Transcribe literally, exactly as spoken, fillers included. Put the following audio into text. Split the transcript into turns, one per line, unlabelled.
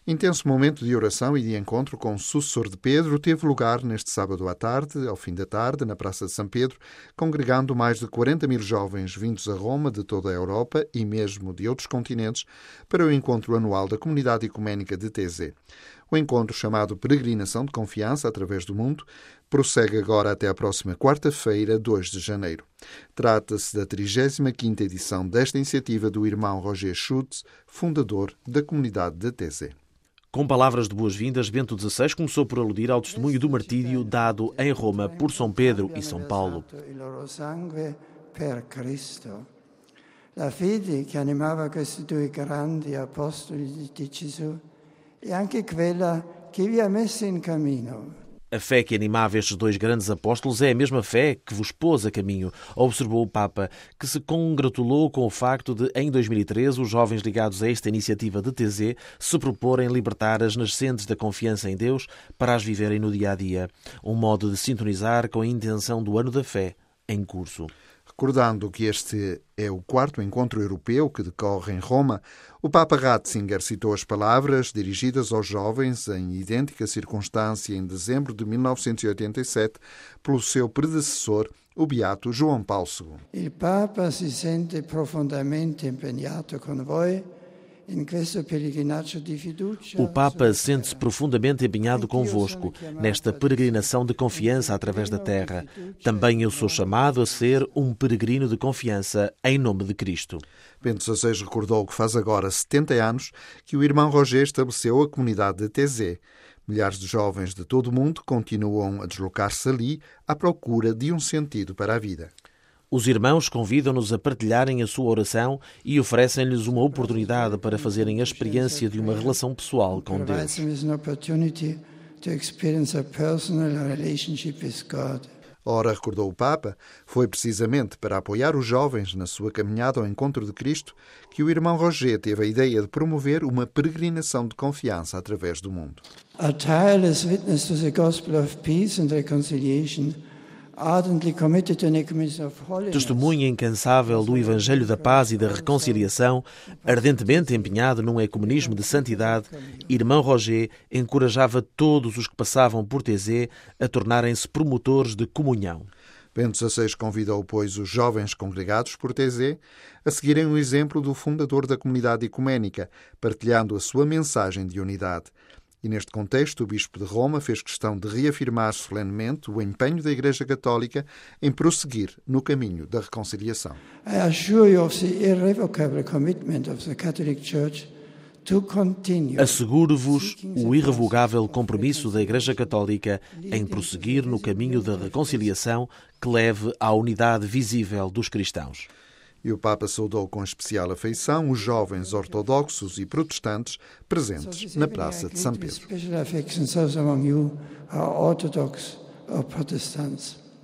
Intenso momento de oração e de encontro com o sucessor de Pedro teve lugar neste sábado à tarde, ao fim da tarde, na Praça de São Pedro, congregando mais de quarenta mil jovens vindos a Roma de toda a Europa e mesmo de outros continentes para o encontro anual da Comunidade Ecuménica de Taizé. O encontro, chamado Peregrinação de Confiança através do Mundo, prossegue agora até à próxima quarta-feira, dois de janeiro. Trata-se da trigésima quinta edição desta iniciativa do irmão Roger Schutz, fundador da Comunidade de Taizé.
Com palavras de boas-vindas, Bento dezasseis começou por aludir ao testemunho do martírio dado em Roma por São Pedro e São Paulo.
La fede che animava questi due grandi apostoli di Gesù e anche quella che vi ha messo in cammino.
A fé que animava estes dois grandes apóstolos é a mesma fé que vos pôs a caminho, observou o Papa, que se congratulou com o facto de, em dois mil e treze, os jovens ligados a esta iniciativa de Taizé se proporem libertar as nascentes da confiança em Deus para as viverem no dia-a-dia, um modo de sintonizar com a intenção do Ano da Fé em curso.
Recordando que este é o quarto encontro europeu que decorre em Roma, o Papa Ratzinger citou as palavras dirigidas aos jovens em idêntica circunstância em dezembro de mil novecentos e oitenta e sete pelo seu predecessor, o beato João Paulo segundo.
Il Papa si sente profondamente impegnato con voi.
O Papa sente-se profundamente empenhado convosco nesta peregrinação de confiança através da terra. Também eu sou chamado a ser um peregrino de confiança em nome de Cristo.
Bento dezasseis recordou que faz agora setenta anos que o irmão Roger estabeleceu a comunidade de Taizé. Milhares de jovens de todo o mundo continuam a deslocar-se ali à procura de um sentido para a vida.
Os irmãos convidam-nos a partilharem a sua oração e oferecem-lhes uma oportunidade para fazerem a experiência de uma relação pessoal com Deus.
Ora, recordou o Papa, foi precisamente para apoiar os jovens na sua caminhada ao encontro de Cristo que o irmão Roger teve a ideia de promover uma peregrinação de confiança através do mundo.
A tireless witness to the gospel of peace and reconciliation.
Testemunha incansável do Evangelho da Paz e da Reconciliação, ardentemente empenhado num ecumenismo de santidade, irmão Roger encorajava todos os que passavam por Taizé a tornarem-se promotores de comunhão.
Bento dezasseis convidou, pois, os jovens congregados por Taizé a seguirem o exemplo do fundador da comunidade ecuménica, partilhando a sua mensagem de unidade. E neste contexto, o Bispo de Roma fez questão de reafirmar solenemente o empenho da Igreja Católica em prosseguir no caminho da reconciliação.
I assure you of the irrevocable commitment of the Catholic Church to continue.
Asseguro-vos o irrevogável compromisso da Igreja Católica em prosseguir no caminho da reconciliação que leve à unidade visível dos cristãos.
E o Papa saudou com especial afeição os jovens ortodoxos e protestantes presentes na Praça de São Pedro.